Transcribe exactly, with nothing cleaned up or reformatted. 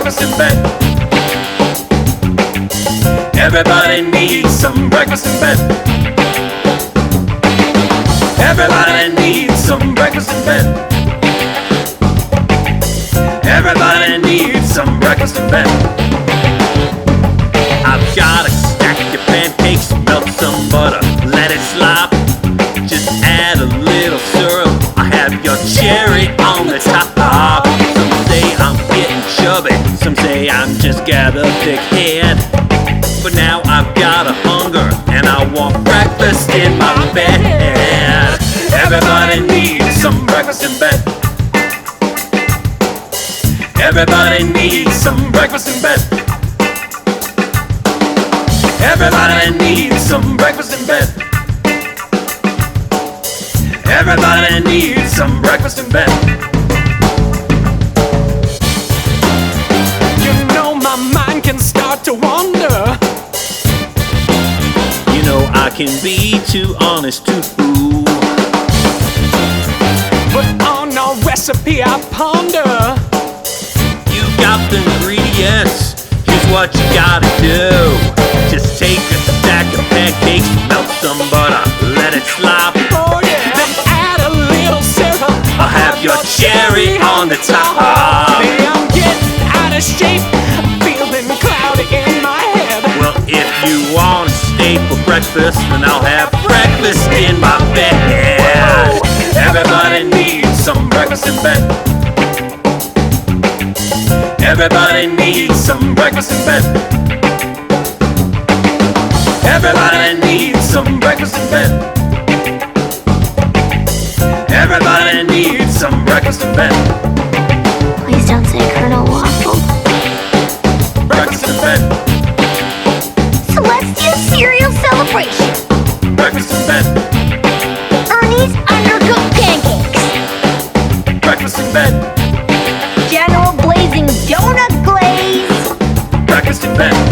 breakfast in bed. Everybody needs some breakfast in bed. Everybody needs some breakfast in bed. Everybody needs some breakfast in bed. I've got a stack of pancakes, melt some butter, let it slop. Just add a little syrup, I have your cherry on the top. Some say I'm getting chubby, some say I'm just got a thick head. But now I've got a hunger, and I want breakfast in my bed. Everybody needs some breakfast in bed. Everybody needs some breakfast in bed. Everybody needs some breakfast in bed. Everybody needs some breakfast in bed. You know my mind can start to wander. You know I can be too honest too. But on our recipe I ponder. You got the ingredients, here's what you gotta do. Just take a stack of pancakes, melt some butter, let it slop. Oh yeah. Then add a little syrup, I'll have your cherry on the top. Hey, I'm getting out of shape, I'm feeling cloudy in my head. Well, if you want to stay for breakfast, then I'll have breakfast in my bed. Everybody needs some breakfast in bed. Everybody needs some breakfast in bed. Everybody needs some breakfast in bed. Everybody needs some breakfast in bed. Please don't say Colonel Waffle. Breakfast in bed. Celestial cereal celebration. Breakfast in bed. Ernie's undercooked pancakes. Breakfast in bed. General Blazing donut glaze. Breakfast in bed.